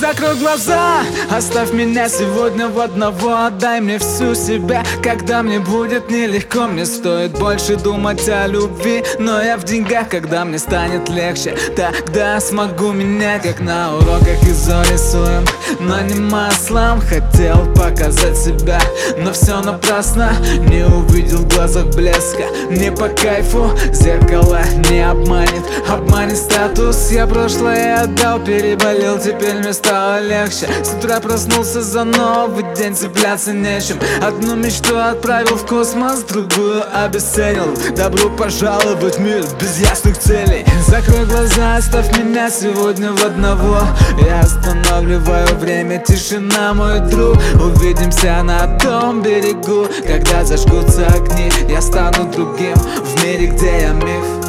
Закрой глаза, оставь меня сегодня в одного. Отдай мне всю себя, когда мне будет нелегко. Мне стоит больше думать о любви, но я в деньгах, когда мне станет легче. Тогда смогу менять, как на уроках рисуем, но не маслом. Хотел показать себя, но все напрасно. Не увидел в глазах блеска, не по кайфу. Зеркало не обманет, обманет статус. Я прошлое отдал, переболел, теперь мне стало легче. С утра проснулся за новый день, цепляться нечем. Одну мечту отправил в космос, другую обесценил. Добро пожаловать в мир без ясных целей. Закрой глаза, оставь меня сегодня в одного. Я останавливаю время, тишина, мой друг. Увидимся на том берегу, когда зажгутся огни. Я стану другим в мире, где я миф.